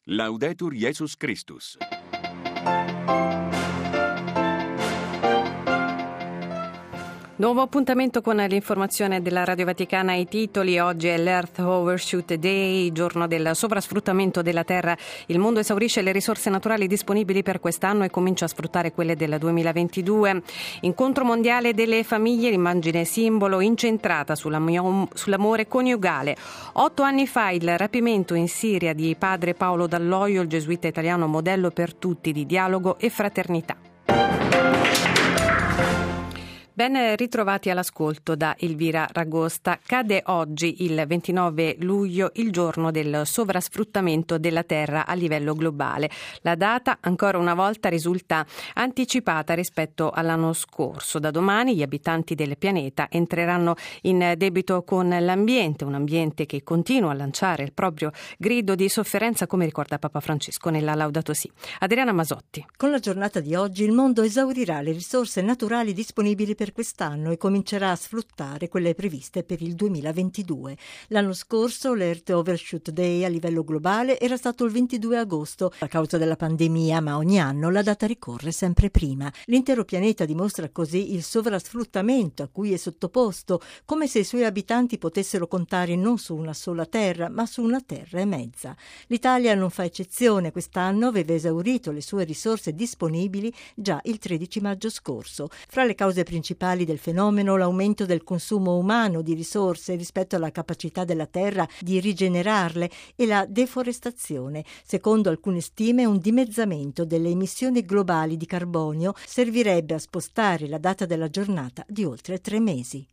Laudetur Jesus Christus. Nuovo appuntamento con l'informazione della Radio Vaticana. I titoli: oggi è l'Earth Overshoot Day, giorno del sovrasfruttamento della terra. Il mondo esaurisce le risorse naturali disponibili per quest'anno e comincia a sfruttare quelle del 2022. Incontro mondiale delle famiglie, l'immagine simbolo incentrata sull'amore coniugale. 8 anni fa il rapimento in Siria di padre Paolo Dall'Oio, il gesuita italiano modello per tutti di dialogo e fraternità. Ben ritrovati all'ascolto da Elvira Ragosta. Cade oggi, il 29 luglio, il giorno del sovrasfruttamento della terra a livello globale. La data, ancora una volta, risulta anticipata rispetto all'anno scorso. Da domani gli abitanti del pianeta entreranno in debito con l'ambiente, un ambiente che continua a lanciare il proprio grido di sofferenza, come ricorda Papa Francesco nella Laudato Si. Adriana Masotti. Con la giornata di oggi il mondo esaurirà le risorse naturali disponibili per quest'anno e comincerà a sfruttare quelle previste per il 2022. L'anno scorso l'Earth Overshoot Day a livello globale era stato il 22 agosto a causa della pandemia, ma ogni anno la data ricorre sempre prima. L'intero pianeta dimostra così il sovrasfruttamento a cui è sottoposto, come se i suoi abitanti potessero contare non su una sola terra, ma su una terra e mezza. L'Italia non fa eccezione, quest'anno aveva esaurito le sue risorse disponibili già il 13 maggio scorso. Fra le cause principali del fenomeno, l'aumento del consumo umano di risorse rispetto alla capacità della terra di rigenerarle e la deforestazione. Secondo alcune stime, un dimezzamento delle emissioni globali di carbonio servirebbe a spostare la data della giornata di oltre 3 mesi.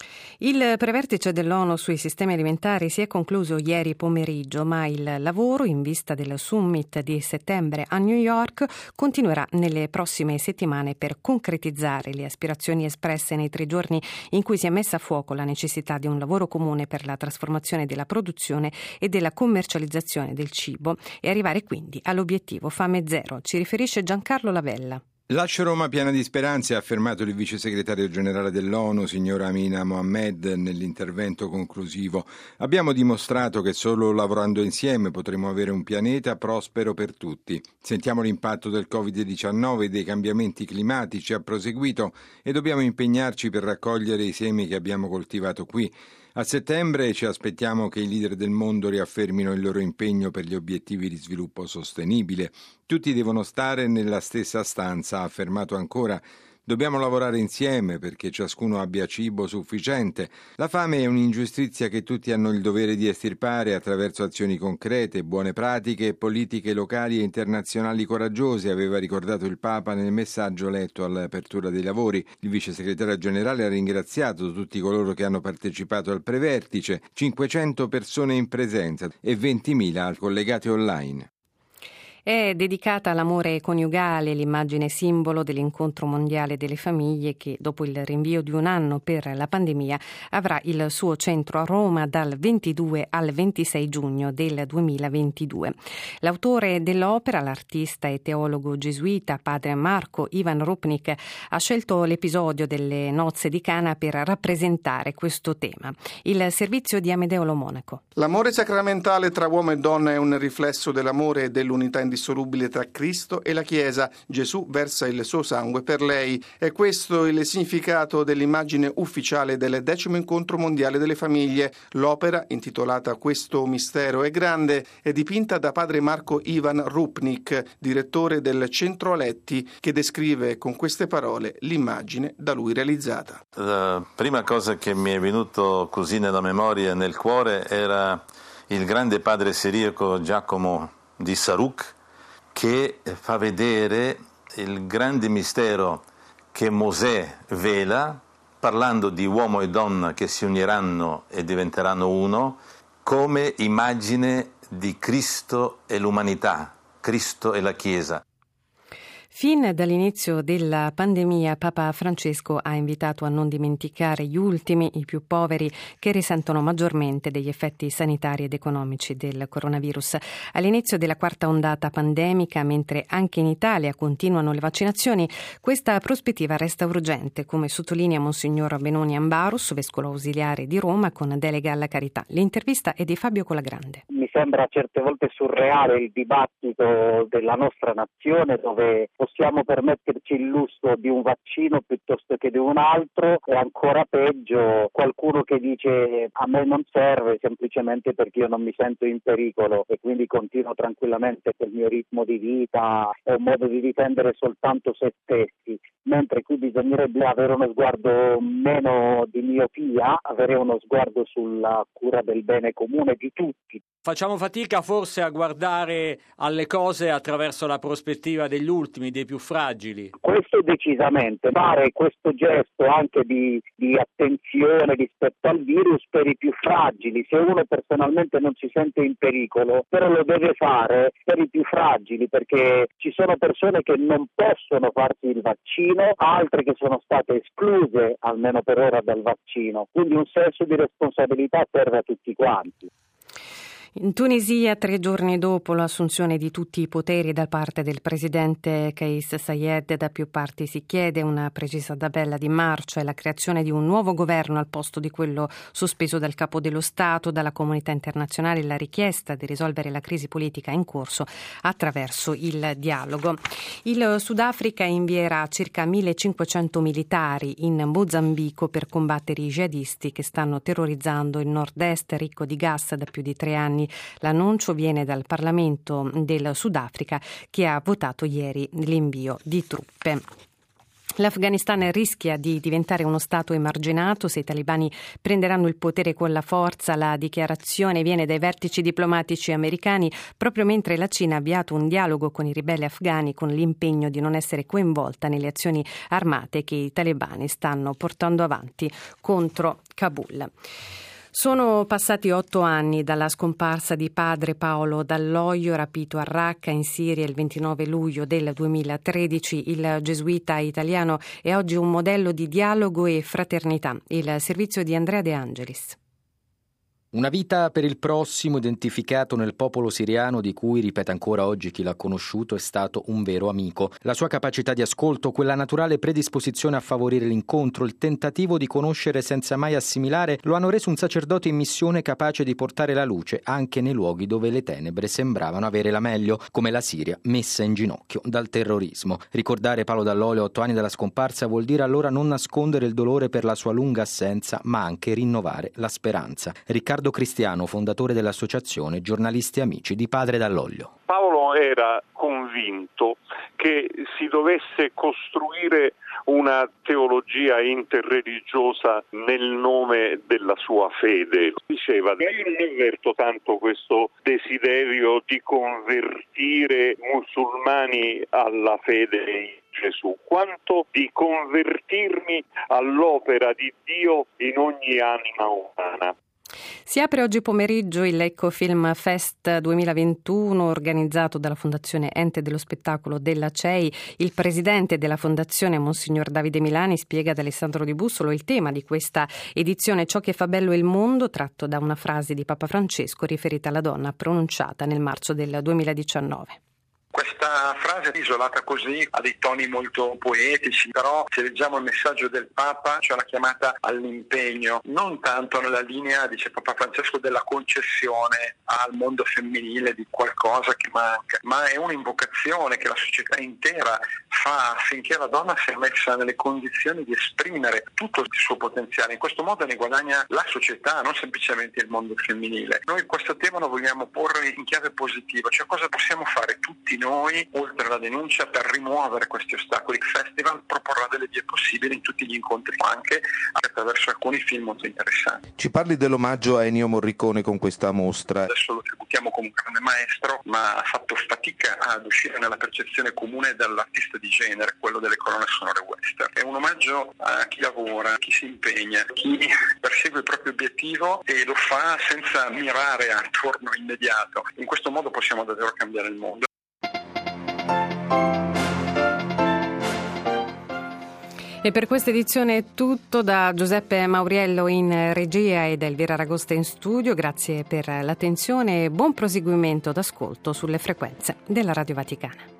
Il prevertice dell'ONU sui sistemi alimentari si è concluso ieri pomeriggio, ma il lavoro in vista del summit di settembre a New York continuerà nelle prossime settimane per concretizzare le aspirazioni espresse nei 3 giorni in cui si è messa a fuoco la necessità di un lavoro comune per la trasformazione della produzione e della commercializzazione del cibo e arrivare quindi all'obiettivo Fame Zero. Ci riferisce Giancarlo Lavella. Lascia Roma piena di speranze, ha affermato il vice segretario generale dell'ONU, signora Amina Mohamed, nell'intervento conclusivo. Abbiamo dimostrato che solo lavorando insieme potremo avere un pianeta prospero per tutti. Sentiamo l'impatto del Covid-19 e dei cambiamenti climatici, ha proseguito, e dobbiamo impegnarci per raccogliere i semi che abbiamo coltivato qui. A settembre ci aspettiamo che i leader del mondo riaffermino il loro impegno per gli obiettivi di sviluppo sostenibile. Tutti devono stare nella stessa stanza, ha affermato ancora. Dobbiamo lavorare insieme perché ciascuno abbia cibo sufficiente. La fame è un'ingiustizia che tutti hanno il dovere di estirpare attraverso azioni concrete, buone pratiche e politiche locali e internazionali coraggiose, aveva ricordato il Papa nel messaggio letto all'apertura dei lavori. Il vice segretario generale ha ringraziato tutti coloro che hanno partecipato al prevertice, 500 persone in presenza e 20.000 collegati online. È dedicata all'amore coniugale, l'immagine simbolo dell'incontro mondiale delle famiglie che, dopo il rinvio di un anno per la pandemia, avrà il suo centro a Roma dal 22 al 26 giugno del 2022. L'autore dell'opera, l'artista e teologo gesuita padre Marco Ivan Rupnik, ha scelto l'episodio delle nozze di Cana per rappresentare questo tema. Il servizio di Amedeo Lo Monaco. L'amore sacramentale tra uomo e donna è un riflesso dell'amore e dell'unità indissolubile tra Cristo e la Chiesa. Gesù versa il suo sangue per lei. È questo il significato dell'immagine ufficiale del 10° incontro mondiale delle famiglie. L'opera, intitolata Questo mistero è grande, è dipinta da padre Marco Ivan Rupnik, direttore del Centro Aletti, che descrive con queste parole l'immagine da lui realizzata. La prima cosa che mi è venuto così nella memoria e nel cuore era il grande padre siriaco Giacomo di Saruk, che fa vedere il grande mistero che Mosè vela, parlando di uomo e donna che si uniranno e diventeranno uno, come immagine di Cristo e l'umanità, Cristo e la Chiesa. Fin dall'inizio della pandemia, Papa Francesco ha invitato a non dimenticare gli ultimi, i più poveri, che risentono maggiormente degli effetti sanitari ed economici del coronavirus. All'inizio della 4ª ondata pandemica, mentre anche in Italia continuano le vaccinazioni, questa prospettiva resta urgente, come sottolinea Monsignor Benoni Ambarus, vescovo ausiliare di Roma con delega alla carità. L'intervista è di Fabio Colagrande. Mi sembra certe volte surreale il dibattito della nostra nazione, dove possiamo permetterci il lusso di un vaccino piuttosto che di un altro, e ancora peggio qualcuno che dice a me non serve semplicemente perché io non mi sento in pericolo e quindi continuo tranquillamente col mio ritmo di vita, è un modo di difendere soltanto se stessi, mentre qui bisognerebbe avere uno sguardo meno di miopia, avere uno sguardo sulla cura del bene comune di tutti. Facciamo fatica forse a guardare alle cose attraverso la prospettiva degli ultimi, dei più fragili. Questo decisamente, fare questo gesto anche di attenzione rispetto al virus per i più fragili. Se uno personalmente non si sente in pericolo, però lo deve fare per i più fragili, perché ci sono persone che non possono farsi il vaccino, altre che sono state escluse almeno per ora dal vaccino. Quindi un senso di responsabilità serve a tutti quanti. In Tunisia, 3 giorni dopo l'assunzione di tutti i poteri da parte del presidente Kais Saied, da più parti si chiede una precisa tabella di marcia e la creazione di un nuovo governo al posto di quello sospeso dal capo dello Stato, dalla comunità internazionale la richiesta di risolvere la crisi politica in corso attraverso il dialogo. Il Sudafrica invierà circa 1.500 militari in Mozambico per combattere i jihadisti che stanno terrorizzando il nord-est ricco di gas da più di 3 anni. L'annuncio viene dal Parlamento del Sudafrica, che ha votato ieri l'invio di truppe. L'Afghanistan rischia di diventare uno stato emarginato se i talebani prenderanno il potere con la forza. La dichiarazione viene dai vertici diplomatici americani proprio mentre la Cina ha avviato un dialogo con i ribelli afghani con l'impegno di non essere coinvolta nelle azioni armate che i talebani stanno portando avanti contro Kabul. Sono passati 8 anni dalla scomparsa di padre Paolo Dall'Oglio, rapito a Raqqa in Siria il 29 luglio del 2013. Il gesuita italiano è oggi un modello di dialogo e fraternità. Il servizio di Andrea De Angelis. Una vita per il prossimo, identificato nel popolo siriano di cui, ripete ancora oggi chi l'ha conosciuto, è stato un vero amico. La sua capacità di ascolto, quella naturale predisposizione a favorire l'incontro, il tentativo di conoscere senza mai assimilare, lo hanno reso un sacerdote in missione capace di portare la luce anche nei luoghi dove le tenebre sembravano avere la meglio, come la Siria messa in ginocchio dal terrorismo. Ricordare Paolo Dall'Oglio a 8 anni dalla scomparsa vuol dire allora non nascondere il dolore per la sua lunga assenza, ma anche rinnovare la speranza. Riccardo Cristiano, fondatore dell'associazione Giornalisti Amici di Padre Dall'Oglio. Paolo era convinto che si dovesse costruire una teologia interreligiosa nel nome della sua fede. Diceva: io non avverto tanto questo desiderio di convertire musulmani alla fede in Gesù, quanto di convertirmi all'opera di Dio in ogni anima umana. Si apre oggi pomeriggio il Lecco Film Fest 2021 organizzato dalla Fondazione Ente dello Spettacolo della CEI. Il presidente della Fondazione, Monsignor Davide Milani, spiega ad Alessandro Di Bussolo il tema di questa edizione: ciò che fa bello il mondo, tratto da una frase di Papa Francesco riferita alla donna pronunciata nel marzo del 2019. Questa frase isolata così ha dei toni molto poetici, però se leggiamo il messaggio del Papa, cioè la chiamata all'impegno, non tanto nella linea, dice Papa Francesco, della concessione al mondo femminile di qualcosa che manca, ma è un'invocazione che la società intera fa affinché la donna sia messa nelle condizioni di esprimere tutto il suo potenziale. In questo modo ne guadagna la società, non semplicemente il mondo femminile. Noi questo tema lo vogliamo porre in chiave positiva, cioè cosa possiamo fare tutti noi, oltre alla denuncia, per rimuovere questi ostacoli. Il festival proporrà delle vie possibili in tutti gli incontri, anche attraverso alcuni film molto interessanti. Ci parli dell'omaggio a Ennio Morricone con questa mostra. Adesso lo tributiamo come un grande maestro, ma ha fatto fatica ad uscire nella percezione comune dell'artista di genere, quello delle colonne sonore western. È un omaggio a chi lavora, chi si impegna, chi persegue il proprio obiettivo e lo fa senza mirare a ritorno immediato. In questo modo possiamo davvero cambiare il mondo. E per questa edizione è tutto. Da Giuseppe Mauriello in regia e da Elvira Ragosta in studio. Grazie per l'attenzione e buon proseguimento d'ascolto sulle frequenze della Radio Vaticana.